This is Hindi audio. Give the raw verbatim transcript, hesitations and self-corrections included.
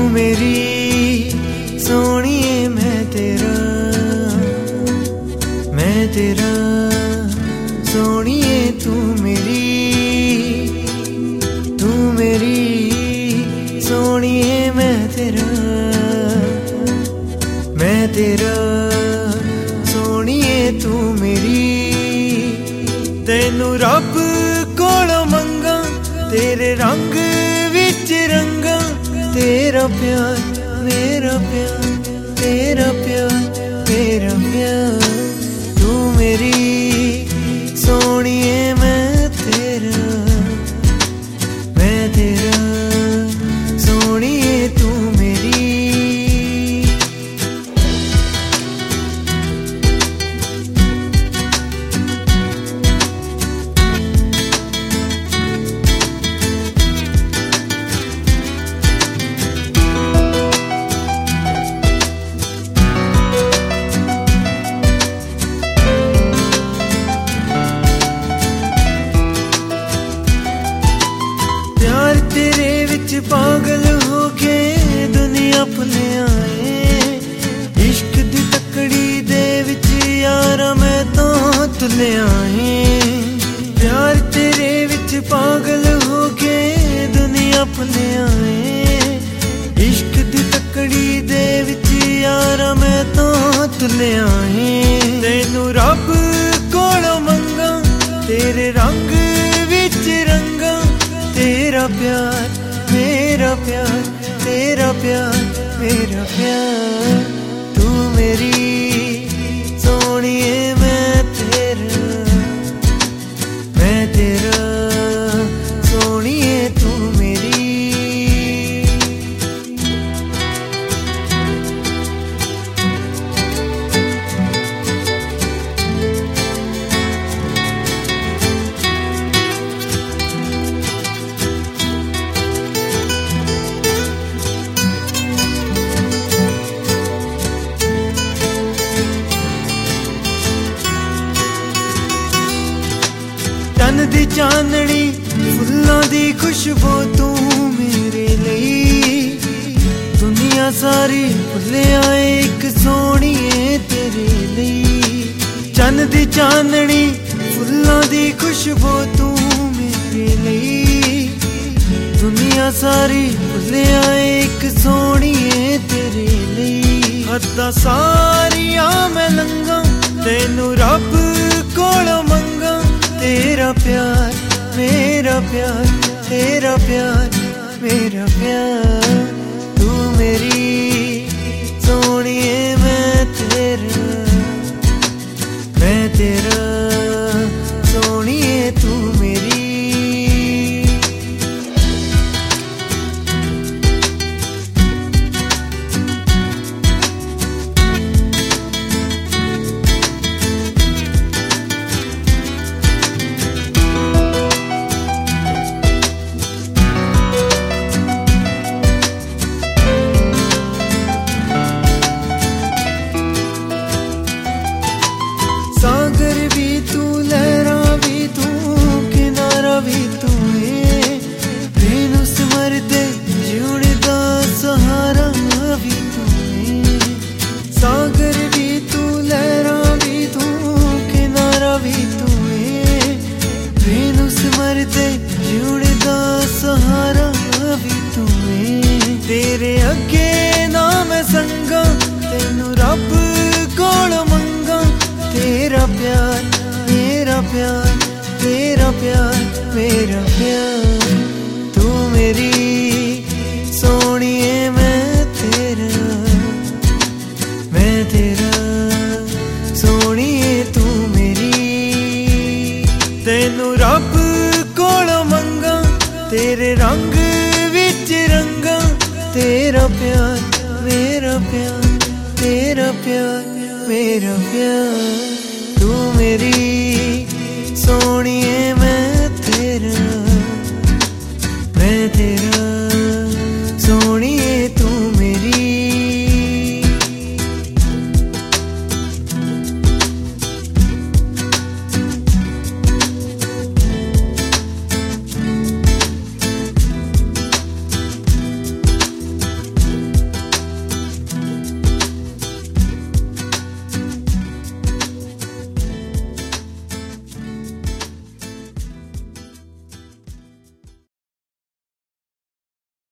मेरी सोनिए मैं तेरा, मैं तेरा सोनिए तू मेरी, तू मेरी सोनिए मैं तेरा, मैं तेरा सोनिए तू मेरी। तेनू रब कोलों मंगा तेरे रंग विच रंगा, तेरा प्यार मेरा प्यार, तेरा प्यार मेरा प्यार। तू मेरी सोनिए मैं तेरा, मैं तेरा सोनिए तू मेरी। तेरे विच पागल हो के दुनिया भुले आए, इश्क दी तकड़ी दे विच यारा मैं तो तुले आए। प्यार तेरे विच पागल हो के दुनिया भुले आए, इश्क दी तकड़ी दे विच यारा मैं तो तुले आए। तेनू रब कोलों मंगा तेरे रंग विच रंगा, तेरा प्यार मेरा प्यार, तेरा प्यार मेरा प्यार। तू मेरी सोनिए मैं तेरा, मैं तेरा सोनिए तू मेरी। चन्न दी चांदनी फुल्लां दी खुशबू तू मेरे लिए, दुनिया सारी भुले आए एक सोनिए तेरे लिए। चन्न दी चांदनी फुल्लां दी खुशबू तू मेरे लिए, दुनिया सारी भुले आए एक सोनिए तेरे लिए। हद्दां सारियां मैं लंघां तेनू रब कोलों मंगा, तेरा प्यार मेरा प्यार, तेरा प्यार मेरा प्यार। तू मेरी सोनिए मैं तेरा, मैं तेरा सोनिए तू मेरी। सागर भी तू, लहरा भी तू, किनारा भी तू है, रेनू सिमरदे जीने दा सहारा भी तू है। सागर भी तू, लहरा भी तू, किनारा भी तू है, रेनू सिमरदे जीने दा सहारा भी तू है। तेरे अगे ना मैं संगा तेनू रब कोलों मंगा, तेरा प्यार मेरा प्यार, तेरा प्यार मेरा प्यार। तू मेरी सोनिए मैं तेरा, मैं तेरा सोनिए तू मेरी। तेनू रब कोलों मंगा तेरे रंग विच रंगा, तेरा प्यार मेरा प्यार, तेरा प्यार मेरा प्यार। तू मेरी